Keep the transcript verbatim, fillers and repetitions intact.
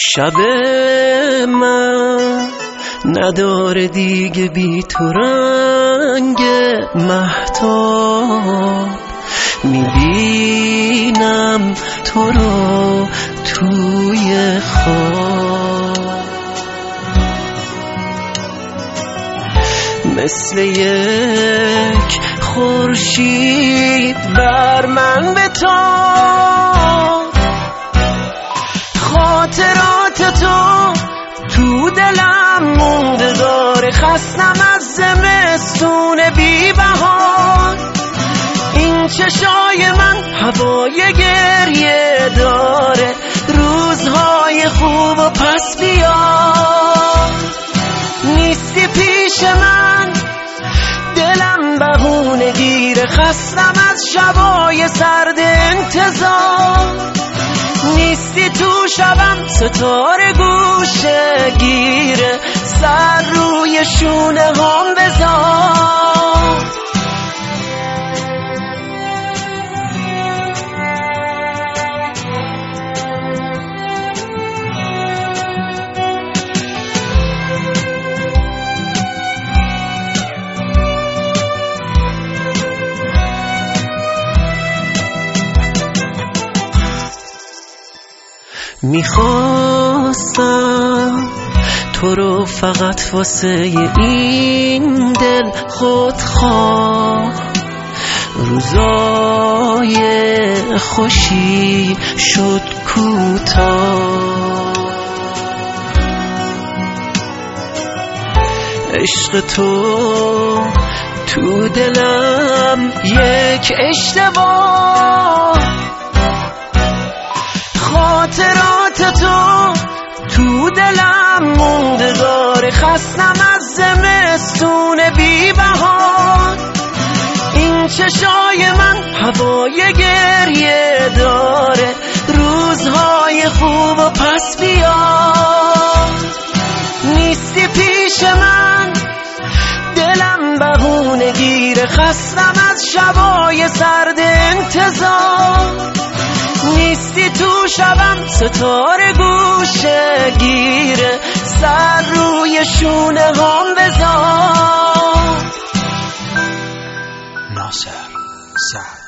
شب من نداره دیگه بی تو رنگ مهتاب، میبینم تو رو توی خواب، مثل یک خورشید بر من بتاب. خاطرات تو تو دلم مونده داره، خستم از زمستون بی بهار. این چشای من هوای گریه داره، روزهای خوب و پس بیار. نیستی پیش من دلم بهونه گیره، خستم از شبای سرد انتظار. نیستی تو شبم ستاره گوشه گیره، سر روی شونه هم بذار. میخواستم تو رو فقط واسه این دل خودخواه، روزای خوشی شد کوتاه. عشق تو تو دلم یک اشتباه، خاطرات تو تو دلم مونده داره، خستم از زمستون بی بهار. این چشای من هوای گریه داره، روزهای خوب و پس بیار. نیستی پیش من دلم بهونه گیره، خستم از شبای سرد انتظار. نیستی تو شبم ستاره گوشه گیره، سر روی شونه هم بذار. ناصر سعد